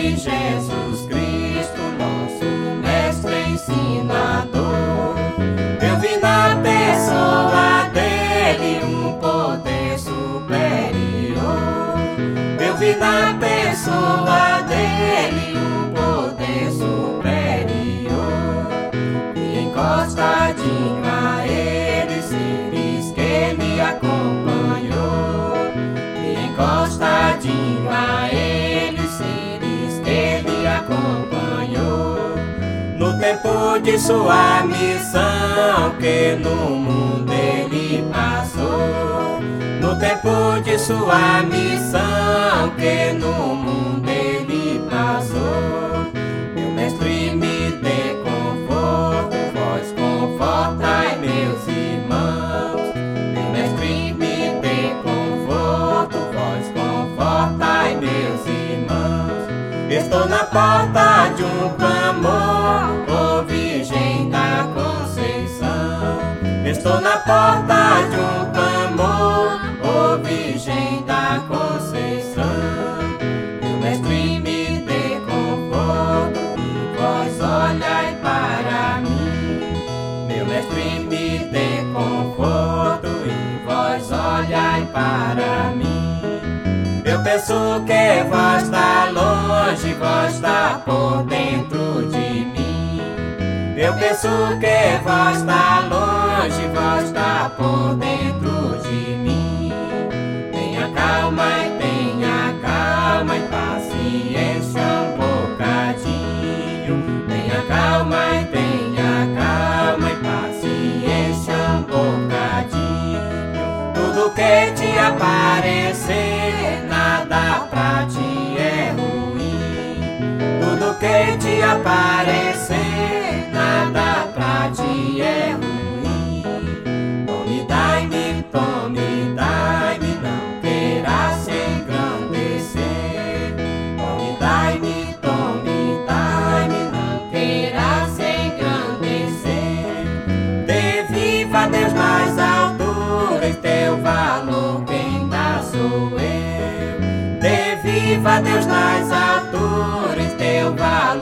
em Jesus Cristo, nosso mestre ensinador. Eu vi na pessoa dele um poder superior. Eu vi na pessoa dele um poder superior. E encostadinho a ele, seres que ele acompanhou. E encostadinho a ele, seres que ele acompanhou. No tempo de sua missão, que no mundo ele passou. No tempo de sua missão, que no mundo ele passou. Meu mestre me dê conforto, vós confortai meus irmãos. Meu mestre me dê conforto, vós confortai meus irmãos. Estou na porta de um clamor, ó Virgem da Conceição. Estou na porta de um clamor, ó Virgem da Conceição. Meu mestre me dê conforto, e vós olhai para mim. Meu mestre me dê conforto, e vós olhai para mim. Eu penso que vós está longe, vós está por dentro de mim. Eu penso que vós está longe, vós está por dentro de mim. Tenha calma e paciência um bocadinho. Tenha calma e paciência um bocadinho. Tudo que te aparecer, nada pra ti é ruim. Tudo que te aparecer, nada pra ti é ruim. Tome, dai-me, não queira se engrandecer. Tome, dai-me, não queira se engrandecer. Dê viva a Deus nas alturas, teu valor quem dá sou eu. Dê viva a Deus nas alturas, teu valor